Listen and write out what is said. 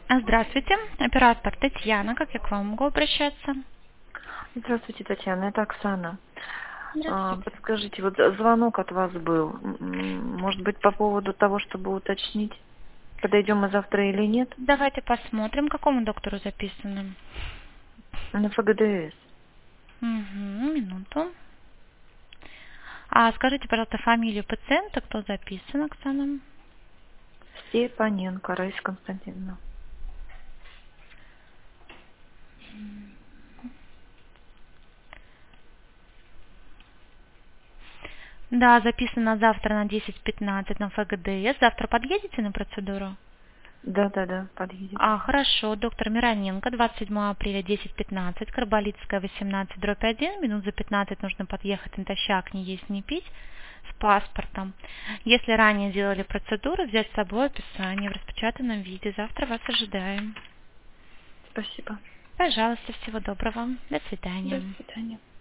Здравствуйте, оператор Татьяна, как я к вам могу обращаться? Здравствуйте, Татьяна, это Оксана. Здравствуйте. Подскажите, вот звонок от вас был. Может быть, по поводу того, чтобы уточнить, подойдем мы завтра или нет? Давайте посмотрим, к какому доктору записано. На ФГДС. Угу, минуту. А скажите, пожалуйста, фамилию пациента, кто записан, Оксана? Степаненко Раиса Константиновна. Да, записано завтра на 10:15 на ФГДС. Завтра подъедете на процедуру? Да, подъедет. Хорошо. Доктор Мироненко, 27 апреля, 10:15, Карболитская, 18/1. Минут за 15 нужно подъехать натощак, не есть, не пить, с паспортом. Если ранее делали процедуру, взять с собой описание в распечатанном виде. Завтра вас ожидаем. Спасибо. Пожалуйста, всего доброго. До До свидания. свидания.